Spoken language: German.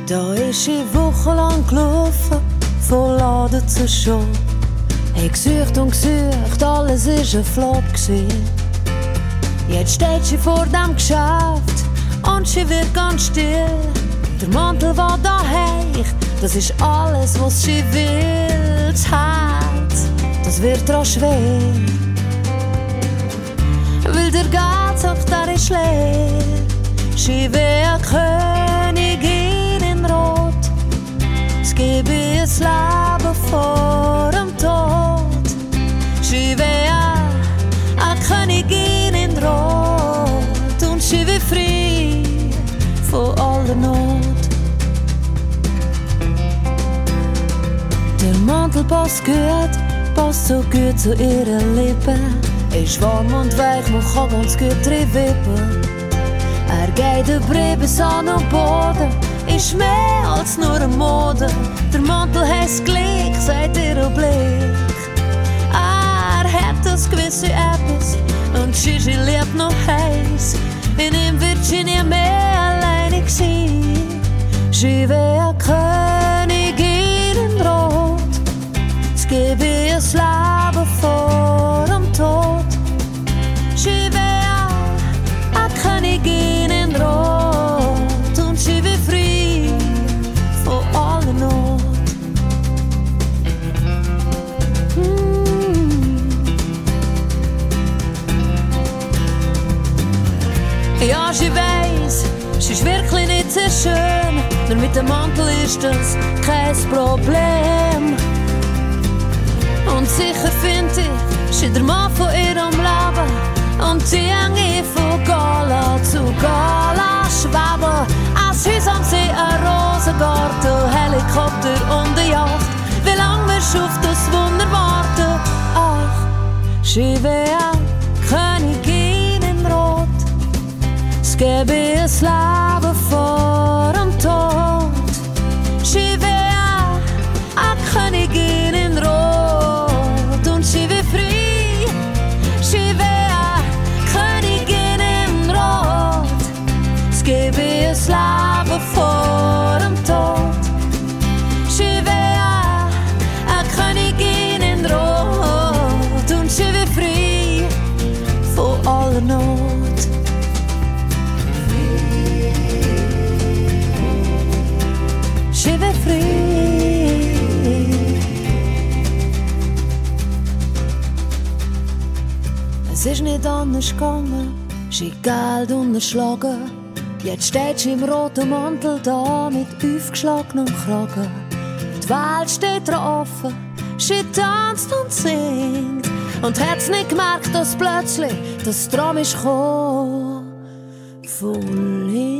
Da ist ich wochenlang gelaufen, von Laden zu Show. Ich gesucht und gesucht, alles ist ein Flop gewesen. Jetzt steht sie vor dem Geschäft und sie wird ganz still. Der Mantel, der da hängt, das ist alles, was sie will. Das Herz, das wird auch schwer. Weil der Gatzach, der ist leer. Sie will eine Königin in Rot. Es gibt ihr das Leben vor dem Tod. Sie will eine Königin in Rot. Und sie will frei von aller Not. Der Mantel passt so gut zu ihren Lippen. Ist warm und weich, man kann ganz gut drin wippen. Er geht über bis an den Boden, ist mehr als nur eine Mode. Der Mantel heisst gleich, sagt ihr Blick. Er hat das gewisse etwas und Gigi lebt noch heiß. In ihm wird sie nie mehr alleinig sein. Sie will eine Königin in Rot. Es gibt ihr das Leben vor dem Tod. Sie will eine Königin in Rot. Und sie will frei von aller Not. Ja, sie weiss, sie ist wirklich nicht so schön. Nur mit dem Mantel ist das kein Problem. Und sicher find ich, sie der Mann von ihrem Leben. Und sie hänge von Gala zu Gala schweben. Ein Haus am See, ein Rosengarten, Helikopter und eine Yacht. Wie lang wir schon auf das Wunder warten. Ach, sie will eine Königin in Rot. Es gibt ihr das Leben vor dem Tod. Sie will eine Königin in Rot. Und sie will frei. Sie will gib ihr das Leben vor dem Tod. Sie will eine Königin in Rot. Und sie will frei von aller Not. Sie will frei. Es ist nicht anders gegangen. Sie Geld unterschlagen. Jetzt steht sie im roten Mantel da mit aufgeschlagenem Kragen. Die Welt steht ihr offen, sie tanzt und singt. Und hat's nicht gemerkt, dass plötzlich das Traum ist gekommen von links.